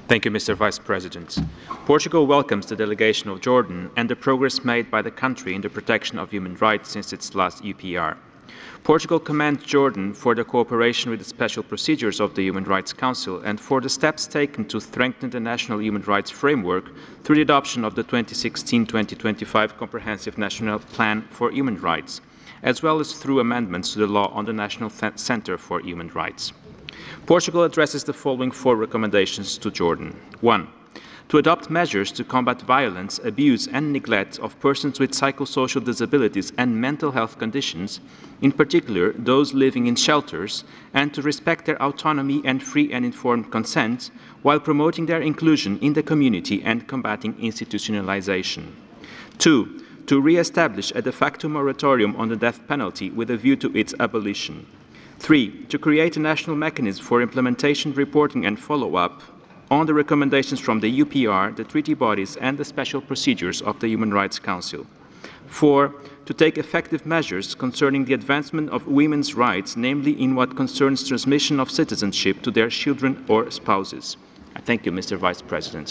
Thank you, Mr. Vice President. Portugal welcomes the delegation of Jordan and the progress made by the country in the protection of human rights since its last UPR. Portugal commends Jordan for the cooperation with the special procedures of the Human Rights Council and for the steps taken to strengthen the national human rights framework through the adoption of the 2016-2025 Comprehensive National Plan for Human Rights, as well as through amendments to the law on the National Centre for Human Rights. Portugal addresses the following 4 recommendations to Jordan. 1. To adopt measures to combat violence, abuse and neglect of persons with psychosocial disabilities and mental health conditions, in particular those living in shelters, and to respect their autonomy and free and informed consent, while promoting their inclusion in the community and combating institutionalization. 2. To re-establish a de facto moratorium on the death penalty with a view to its abolition. 3. To create a national mechanism for implementation, reporting and follow-up on the recommendations from the UPR, the treaty bodies and the special procedures of the Human Rights Council. 4. To take effective measures concerning the advancement of women's rights, namely in what concerns transmission of citizenship to their children or spouses. I thank you, Mr. Vice President.